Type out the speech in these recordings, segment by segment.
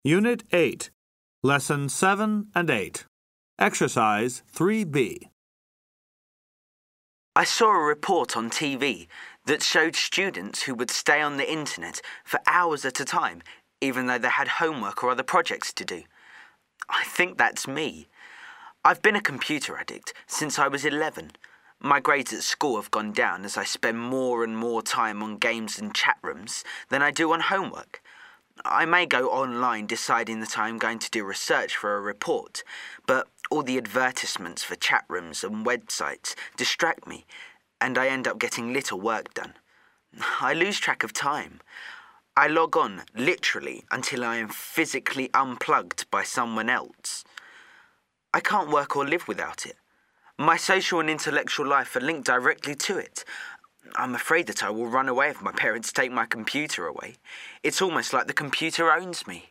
Unit 8, Lesson 7 and 8. Exercise 3B. I saw a report on TV that showed students who would stay on the internet for hours at a time, even though they had homework or other projects to do. I think that's me. I've been a computer addict since I was 11. My grades at school have gone down as I spend more and more time on games and chat rooms than I do on homework. I may go online deciding that I'm going to do research for a report, but all the advertisements for chat rooms and websites distract me, and I end up getting little work done. I lose track of time. I log on, literally, until I am physically unplugged by someone else. I can't work or live without it. My social and intellectual life are linked directly to it. I'm afraid that I will run away if my parents take my computer away. It's almost like the computer owns me.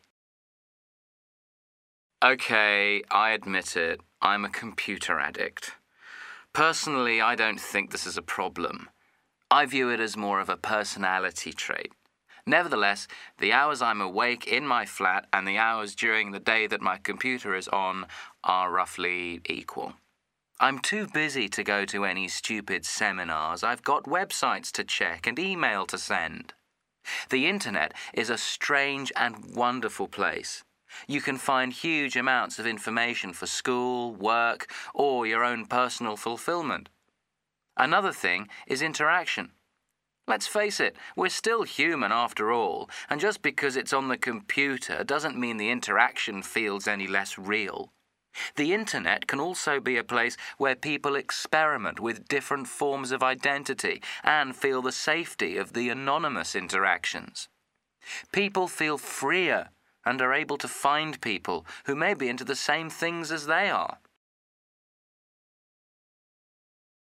Okay, I admit it. I'm a computer addict. Personally, I don't think this is a problem. I view it as more of a personality trait. Nevertheless, the hours I'm awake in my flat and the hours during the day that my computer is on are roughly equal. I'm too busy to go to any stupid seminars. I've got websites to check and email to send. The internet is a strange and wonderful place. You can find huge amounts of information for school, work, or your own personal fulfillment. Another thing is interaction. Let's face it, we're still human after all, and just because it's on the computer doesn't mean the interaction feels any less real. The internet can also be a place where people experiment with different forms of identity and feel the safety of the anonymous interactions. People feel freer and are able to find people who may be into the same things as they are.